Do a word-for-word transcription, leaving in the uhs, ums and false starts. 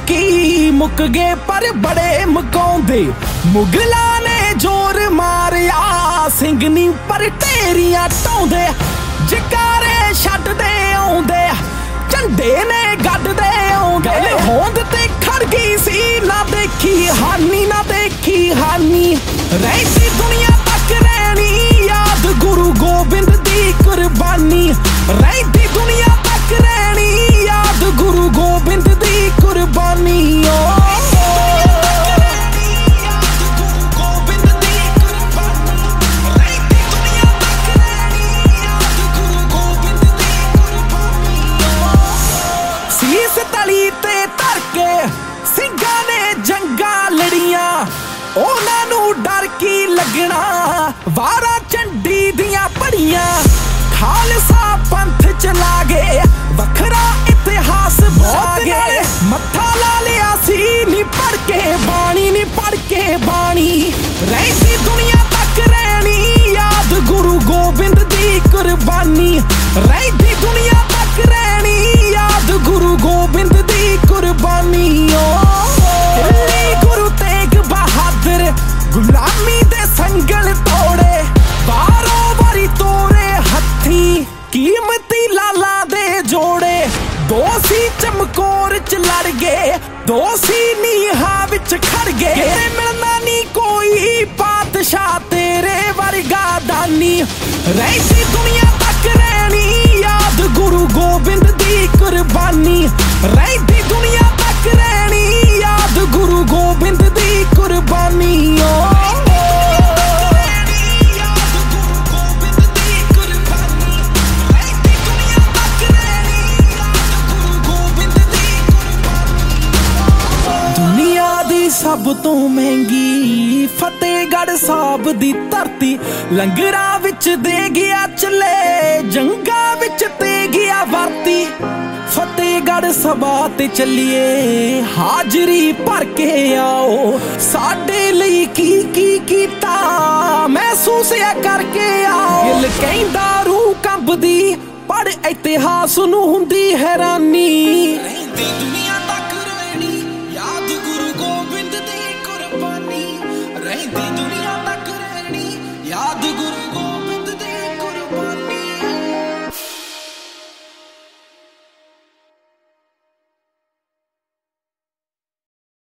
बाकी मुक गए पर बड़े मकाउंदे। मुगलां ने जोर मारिया ਸਿੰਘਨੀ पर ढेरियां ढाउंदे। जकारे छड्डदे आउंदे झंडे ने गड्डदे आउंदे। होंद ते खड़ गई सी ना देखी हानी ना देखी हानी। रहिंदी दुनिया तक रहनी याद गुरु गोबिंद दी कुर्बानी। रहिंदी दुनिया तक रहनी याद गुरु गोबिंद दी कुर्बानी। सीस तली ते धर के ਸਿੰਘਾਂ ने जंगां लड़ियां। ਉਹਨਾਂ ਨੂੰ डर की लगना वारा झंडी दियां पड़ियां। खालसा पंथ चला गए वखरा इतिहास बना गए। मत्था ला लिया सी नी पढ़ के बाणी नी पढ़ के बाणी। रहिंदी दुनिया तक रहनी याद गुरु गोबिंद दी कुर्बानी। रहिंदी दुनिया तक रहनी याद गुरु गोबिंद दी कुर्बानी। गुरु तेग बहादुर गुलामी दे संगल तोड़े। बारों बारी तोड़े हथी कीमती लाला दे जोड़े। दो सी चमकोर च लड़ गए दो सी नीहा विच खड़ गए। मिलना नी कोई पातशाह तेरे वर्गा दानी। रहिंदी दुनिया तक रहनी याद गुरु गोबिंद दी कुर्बानी। रहिंदी दुनिया तक रहनी याद गुरु गोबिंद दी कुर्बानी। दुनिया दी सब तो महंगी फतेहगढ़ साहब दी धरती। लंगरां विच दे गया चले जंगां विच ते गया वरती। फतेहगढ़ सभा ते चलिए हाजरी भर के आओ। साडे लई की की कीता महसूस या करके आओ। दिल कहंदा रूह कंबदी पढ़ इतिहास नूं हुंदी हैरानी।